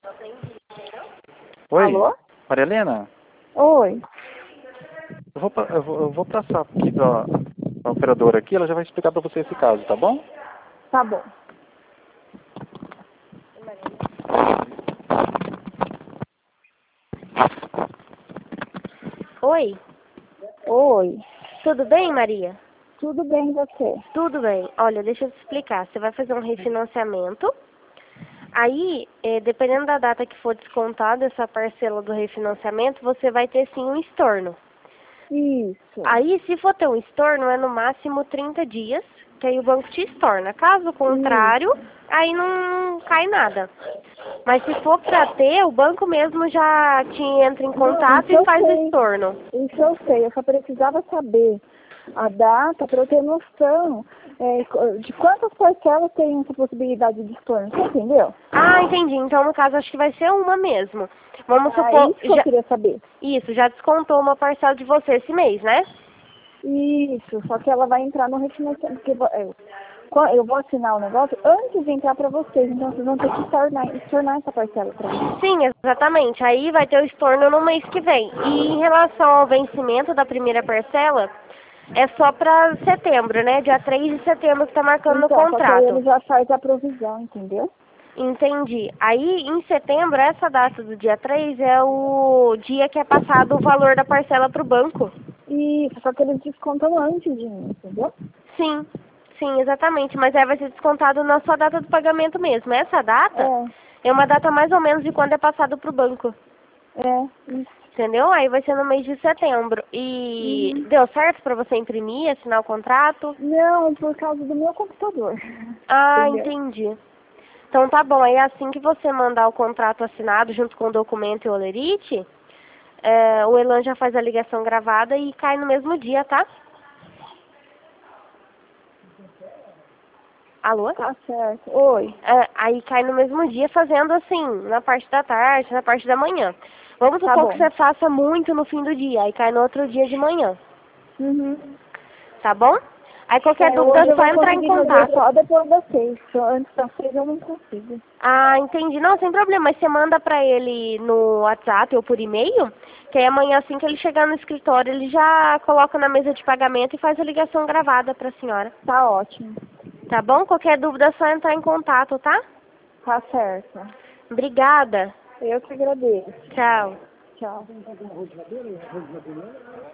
Oi, Alô? Maria Helena, Oi. eu vou passar aqui para a operadora aqui, ela já vai explicar para você esse caso, tá bom? Tá bom. Oi, Oi. tudo bem, Maria? Tudo bem, você? Tudo bem. Olha, deixa eu te explicar. Você vai fazer um refinanciamento. Aí, dependendo da data que for descontada essa parcela do refinanciamento, você vai ter sim um estorno. Isso. Aí, se for ter um estorno, é no máximo 30 dias, que aí o banco te estorna. Caso contrário, aí não cai nada. Mas se for pra ter, o banco mesmo já te entra em contato Isso e eu faz o sei. estorno. Isso eu sei. Eu só precisava saber a data para eu ter noção de quantas parcelas tem essa possibilidade de estorno. Você entendeu? Ah, entendi. Então, no caso, acho que vai ser uma mesmo. Vamos É supor... isso que eu queria saber. Isso, já descontou uma parcela de você esse mês, né? Isso. Só que ela vai entrar no refinanciamento. Porque eu vou assinar o negócio antes de entrar para vocês. Então vocês vão ter que estornar essa parcela para mim. Sim, exatamente. Aí vai ter o estorno no mês que vem. E em relação ao vencimento da primeira parcela, é só para setembro, né? Dia 3 de setembro que tá marcando no Então, só que aí contrato. ele já faz a provisão, entendeu? Entendi. Aí, em setembro, essa data do dia 3 é o dia que é passado o valor da parcela para o banco. Isso, só que eles descontam antes de mim, entendeu? Sim, sim, exatamente. Mas aí vai ser descontado na sua data do pagamento mesmo. Essa data é uma data mais ou menos de quando é passado para o banco. Isso. Entendeu? Aí vai ser no mês de setembro. E deu certo para você imprimir, assinar o contrato? Não, por causa do meu computador. Ah, Entendeu? entendi. Então tá bom. Aí assim que você mandar o contrato assinado junto com o documento e o olerite, o Elan já faz a ligação gravada e cai no mesmo dia, tá? Alô? Tá certo. Oi. Aí cai no mesmo dia fazendo assim, na parte da tarde, na parte da manhã. Vamos Tá supor que bom. você faça muito no fim do dia, aí cai no outro dia de manhã, tá bom? Aí qualquer dúvida Hoje é eu só vou entrar em conseguir fazer contato. só depois das 6. Antes das 6 eu não consigo. Ah, entendi. Não, sem problema. Mas você manda pra ele no WhatsApp ou por e-mail, que aí amanhã assim que ele chegar no escritório, ele já coloca na mesa de pagamento e faz a ligação gravada pra senhora. Tá ótimo. Tá bom? Qualquer dúvida é só entrar em contato, tá? Tá certo. Obrigada. Eu que agradeço. Tchau. Tchau.